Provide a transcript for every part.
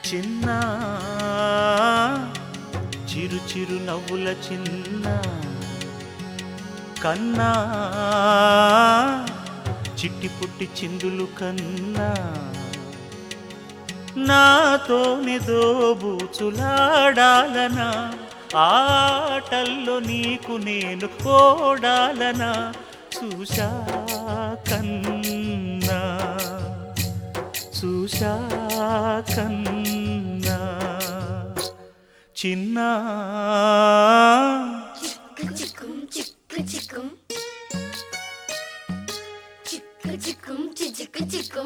చిన్న చిరు చిరు నవ్వుల చిన్న కన్నా చిట్టి పుట్టి చిందులు కన్నా నాతోనే దోబూచులాడాలనా ఆటల్లో నీకు నేను ఓడాలనా చూశా కన్నా చూశా కన్నా చిన్న చిక్కు చిక్కు చిక్కు చిక్కు చిక్కు చిక్కు చిక్కు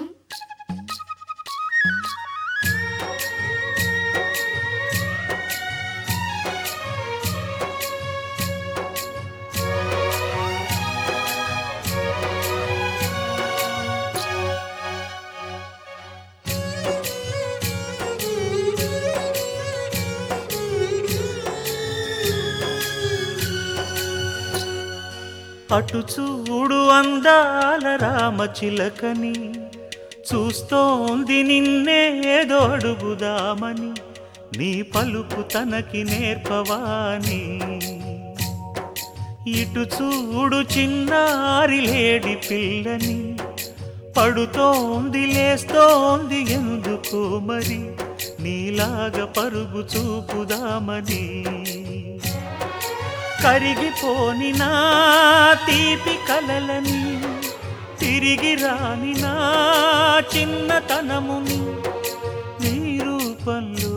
అటు చూడు అందాల రామచిలకని చూస్తోంది నిన్నేదో అడుగుదామని నీ పలుకు తనకి నేర్పవాని ఇటు చూడు చిన్నారి లేడి పిల్లని పడుతోంది లేస్తోంది ఎందుకో మరి నీలాగా పరుగు చూపుదామని కరిగిపోని నా తీపి కలలని తిరిగి రాని నా చిన్నతనముని నీ రూపంలో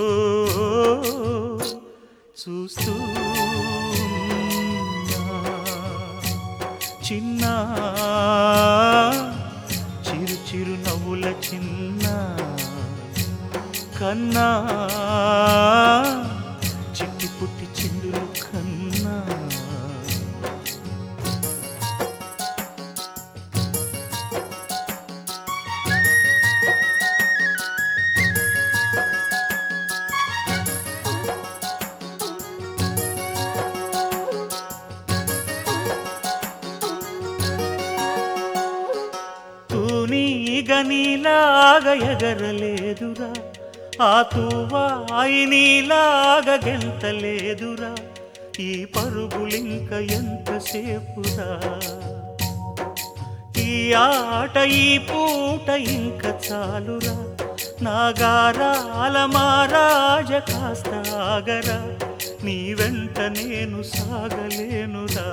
చూస్తూ చిన్న చిరు చిరు నవ్వుల చిన్న కన్నా చిట్టి పుట్టి చిందులు కన్నా తూనీగా నీలాగా ఎగరలేదురా ఆ తూవాయి నీలాగా గెంతలేదురా ఈ పరుగులింక ఎంతసేపురా ఈ ఆట ఈ పూట ఇంక చాలురా నాగారాల మారాజ కాస్త ఆగరా నీ వెంట నేను సాగలేనురా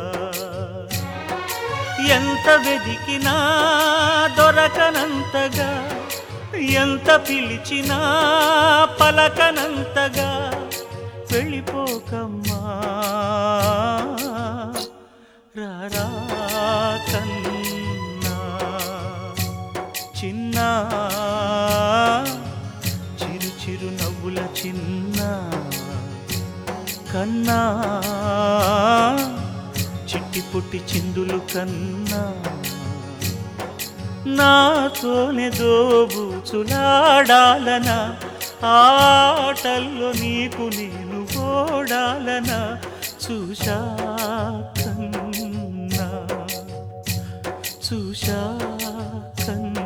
ఎంత వెదికినా దొరకనంతగా ఎంత పిలిచినా పలకనంతగా వెళ్ళిపోకమ్మా రారా కన్నా చిన్న చిరు చిరు నవ్వుల చిన్న కన్నా చిట్టి పుట్టి చిందులు కన్నా నాతోనే దోబూచులాడాలనా ఆటల్లో నీకు నేను ఓడాలనా చూశా కన్నా చూశా కన్నా